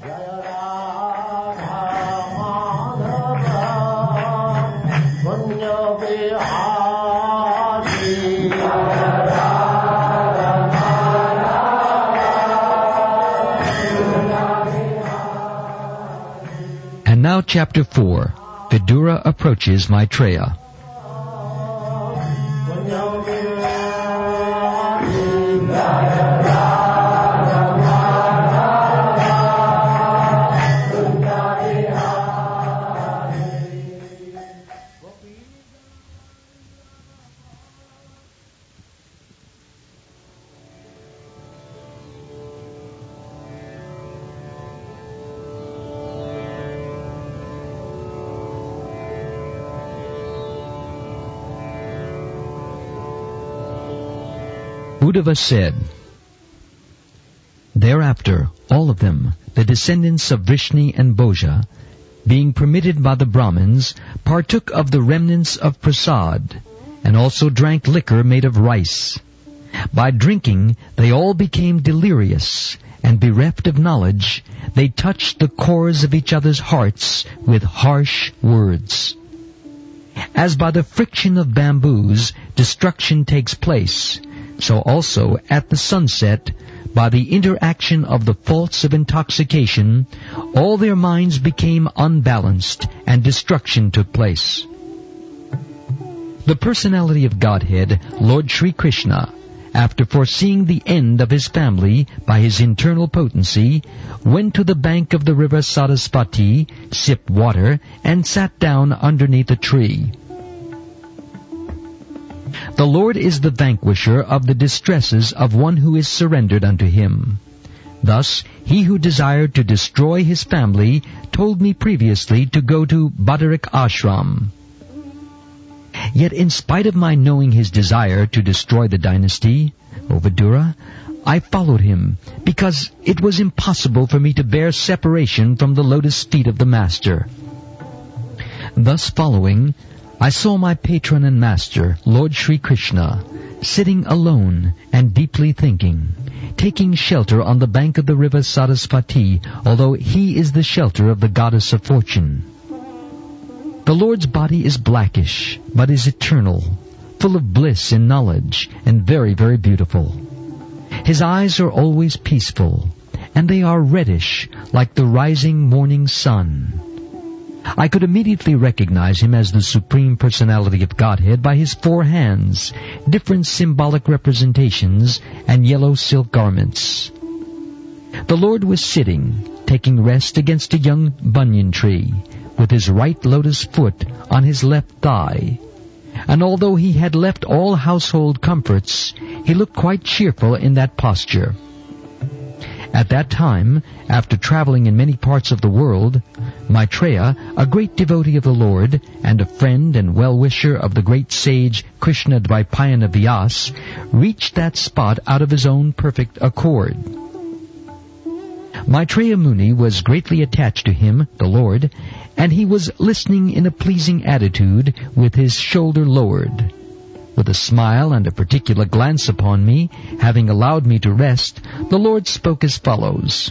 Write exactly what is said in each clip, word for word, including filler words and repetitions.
And now chapter four. Vidura approaches Maitreya. Uddhava said, Thereafter, all of them, the descendants of Vrishni and Bhoja, being permitted by the Brahmins, partook of the remnants of prasad, and also drank liquor made of rice. By drinking, they all became delirious, and bereft of knowledge, they touched the cores of each other's hearts with harsh words. As by the friction of bamboos, destruction takes place, so also at the sunset, by the interaction of the faults of intoxication, all their minds became unbalanced, and destruction took place. The personality of Godhead, Lord Sri Krishna, after foreseeing the end of his family by his internal potency, went to the bank of the river Sarasvati, sipped water, and sat down underneath a tree. The Lord is the vanquisher of the distresses of one who is surrendered unto him. Thus, he who desired to destroy his family told me previously to go to Badarik Ashram. Yet in spite of my knowing his desire to destroy the dynasty, O Vidura, I followed him, because it was impossible for me to bear separation from the lotus feet of the Master. Thus following, I saw my patron and master, Lord Sri Krishna, sitting alone and deeply thinking, taking shelter on the bank of the river Sarasvati, although he is the shelter of the goddess of fortune. The Lord's body is blackish, but is eternal, full of bliss and knowledge, and very, very beautiful. His eyes are always peaceful, and they are reddish, like the rising morning sun. I could immediately recognize him as the Supreme Personality of Godhead by his four hands, different symbolic representations, and yellow silk garments. The Lord was sitting, taking rest against a young banyan tree, with his right lotus foot on his left thigh. And although he had left all household comforts, he looked quite cheerful in that posture. At that time, after traveling in many parts of the world, Maitreya, a great devotee of the Lord, and a friend and well-wisher of the great sage Krishna Dvaipayana Vyas, reached that spot out of his own perfect accord. Maitreya Muni was greatly attached to him, the Lord, and he was listening in a pleasing attitude with his shoulder lowered. With a smile and a particular glance upon me, having allowed me to rest, the Lord spoke as follows.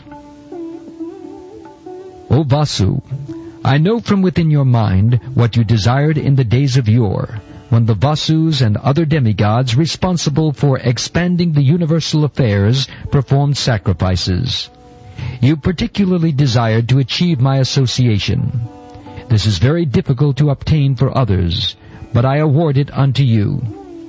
O Vasu, I know from within your mind what you desired in the days of yore, when the Vasus and other demigods responsible for expanding the universal affairs performed sacrifices. You particularly desired to achieve my association. This is very difficult to obtain for others, but I award it unto you.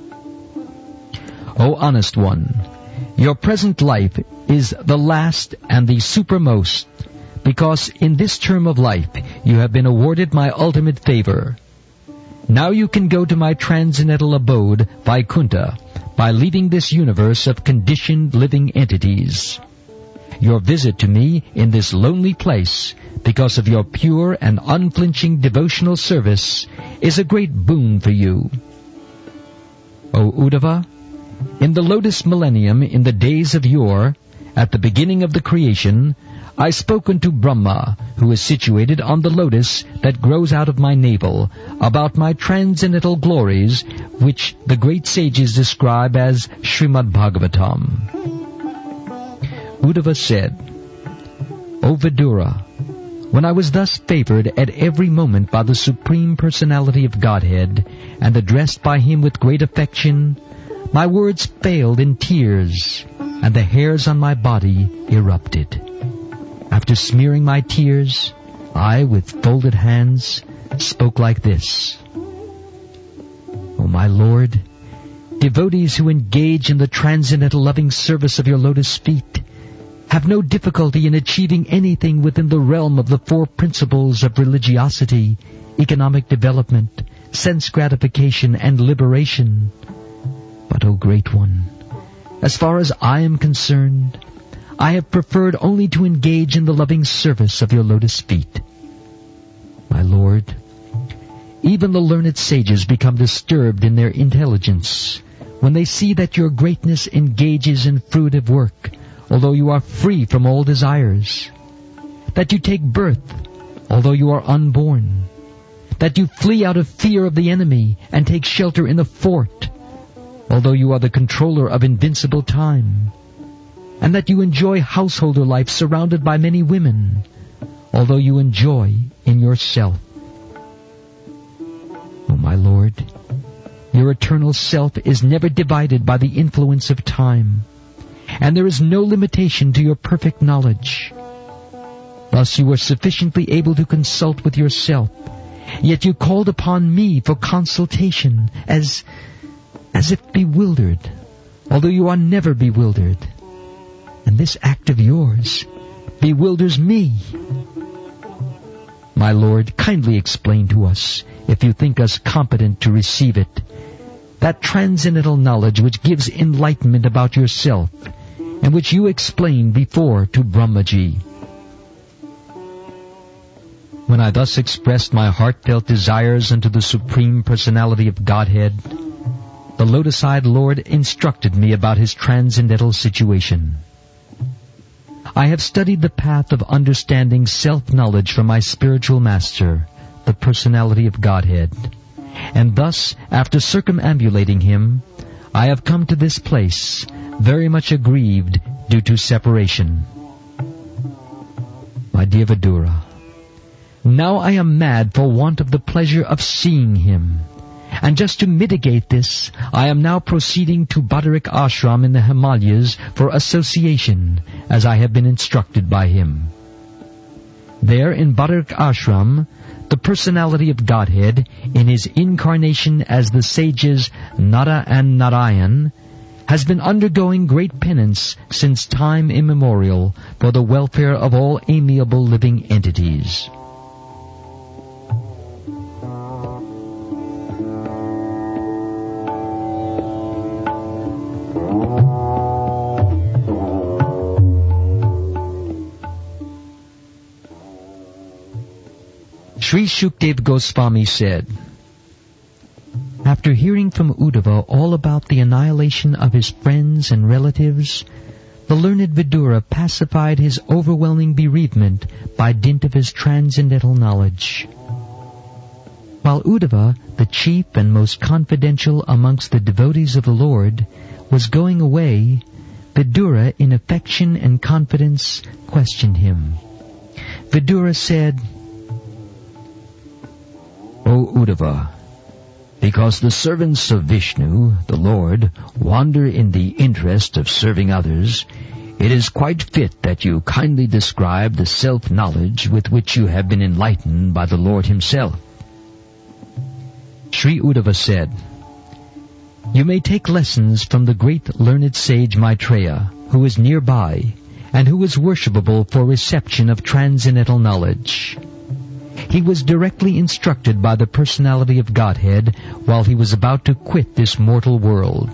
O honest one, your present life is the last and the supermost, because in this term of life you have been awarded my ultimate favor. Now you can go to my transcendental abode, Vaikuntha, by leaving this universe of conditioned living entities. Your visit to me in this lonely place, because of your pure and unflinching devotional service, is a great boon for you. O Uddhava, in the lotus millennium in the days of yore, at the beginning of the creation, I spoke unto Brahma, who is situated on the lotus that grows out of my navel, about my transcendental glories, which the great sages describe as Srimad Bhagavatam. Uddhava said, O Vidura, when I was thus favored at every moment by the Supreme Personality of Godhead, and addressed by Him with great affection, my words failed in tears, and the hairs on my body erupted. After smearing my tears, I, with folded hands, spoke like this. O my Lord, devotees who engage in the transcendental loving service of your lotus feet have no difficulty in achieving anything within the realm of the four principles of religiosity, economic development, sense gratification, and liberation. But, O Great One, as far as I am concerned, I have preferred only to engage in the loving service of your lotus feet. My Lord, even the learned sages become disturbed in their intelligence when they see that your greatness engages in fruitive work, although you are free from all desires, that you take birth, although you are unborn, that you flee out of fear of the enemy and take shelter in a fort, although you are the controller of invincible time, and that you enjoy householder life surrounded by many women, although you enjoy in yourself. O my Lord, your eternal self is never divided by the influence of time, and there is no limitation to your perfect knowledge. Thus you were sufficiently able to consult with yourself, yet you called upon me for consultation as, as if bewildered, although you are never bewildered. And this act of yours bewilders me. My Lord, kindly explain to us, if you think us competent to receive it, that transcendental knowledge which gives enlightenment about yourself, and which you explained before to Brahmaji. When I thus expressed my heartfelt desires unto the Supreme Personality of Godhead, the lotus-eyed Lord instructed me about His transcendental situation. I have studied the path of understanding self-knowledge from my spiritual master, the Personality of Godhead, and thus, after circumambulating Him, I have come to this place, very much aggrieved due to separation. My dear Vidura, now I am mad for want of the pleasure of seeing Him, and just to mitigate this, I am now proceeding to Badarik Ashram in the Himalayas for association, as I have been instructed by Him. There in Badarik Ashram, the Personality of Godhead, in His incarnation as the sages Nara and Narayan, has been undergoing great penance since time immemorial for the welfare of all amiable living entities. Sri Shukdev Goswami said, after hearing from Uddhava all about the annihilation of his friends and relatives, the learned Vidura pacified his overwhelming bereavement by dint of his transcendental knowledge. While Uddhava, the chief and most confidential amongst the devotees of the Lord, was going away, Vidura, in affection and confidence, questioned him. Vidura said, O Uddhava, because the servants of Vishnu, the Lord, wander in the interest of serving others, it is quite fit that you kindly describe the self-knowledge with which you have been enlightened by the Lord Himself. Sri Uddhava said, you may take lessons from the great learned sage Maitreya, who is nearby, and who is worshipable for reception of transcendental knowledge. He was directly instructed by the Personality of Godhead while he was about to quit this mortal world.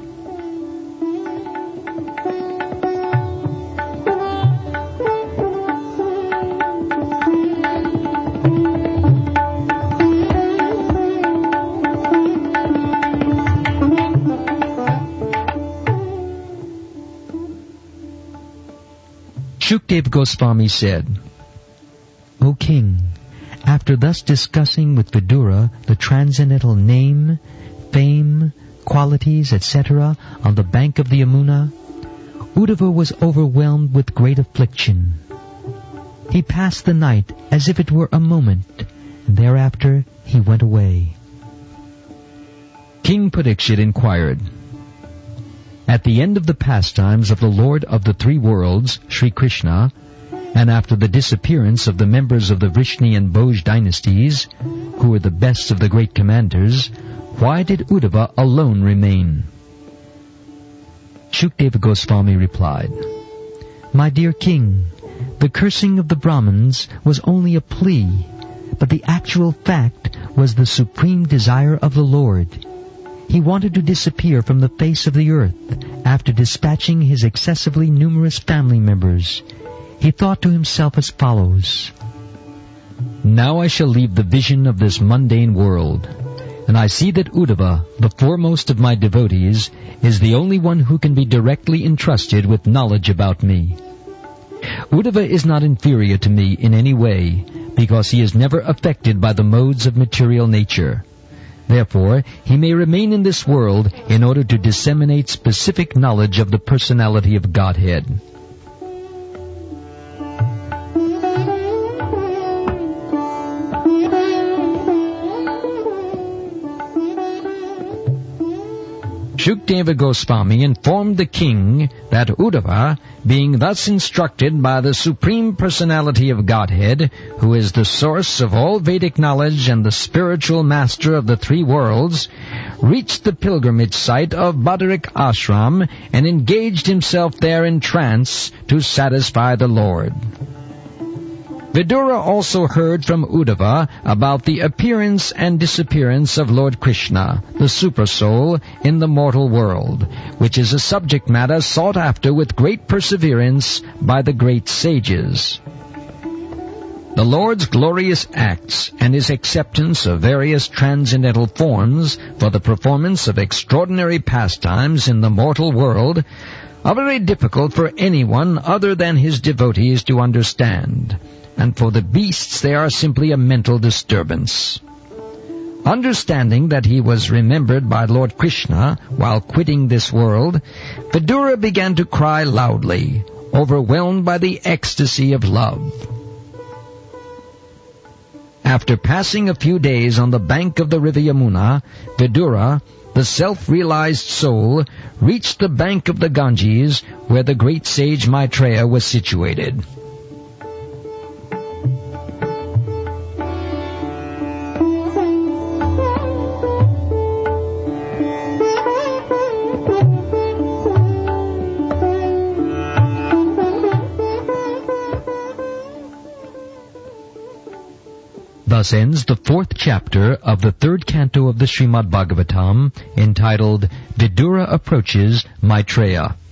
Shukdev Goswami said, O King, after thus discussing with Vidura the transcendental name, fame, qualities, et cetera on the bank of the Yamuna, Uddhava was overwhelmed with great affliction. He passed the night as if it were a moment, and thereafter he went away. King Parikshit inquired, At the end of the pastimes of the Lord of the Three Worlds, Sri Krishna, and after the disappearance of the members of the Vrishni and Bhoj dynasties, who were the best of the great commanders, why did Uddhava alone remain? Shukdeva Goswami replied, My dear king, the cursing of the Brahmins was only a plea, but the actual fact was the supreme desire of the Lord. He wanted to disappear from the face of the earth after dispatching his excessively numerous family members. He thought to himself as follows, Now I shall leave the vision of this mundane world, and I see that Uddhava, the foremost of my devotees, is the only one who can be directly entrusted with knowledge about me. Uddhava is not inferior to me in any way, because he is never affected by the modes of material nature. Therefore, he may remain in this world in order to disseminate specific knowledge of the personality of Godhead. Shukdeva Goswami informed the king that Uddhava, being thus instructed by the Supreme Personality of Godhead, who is the source of all Vedic knowledge and the spiritual master of the three worlds, reached the pilgrimage site of Badarik Ashram and engaged himself there in trance to satisfy the Lord. Vidura also heard from Uddhava about the appearance and disappearance of Lord Krishna, the Supersoul, in the mortal world, which is a subject matter sought after with great perseverance by the great sages. The Lord's glorious acts and his acceptance of various transcendental forms for the performance of extraordinary pastimes in the mortal world are very difficult for anyone other than his devotees to understand. And for the beasts they are simply a mental disturbance. Understanding that he was remembered by Lord Krishna while quitting this world, Vidura began to cry loudly, overwhelmed by the ecstasy of love. After passing a few days on the bank of the river Yamuna, Vidura, the self-realized soul, reached the bank of the Ganges, where the great sage Maitreya was situated. Thus ends the fourth chapter of the third canto of the Srimad Bhagavatam, entitled Vidura Approaches Maitreya.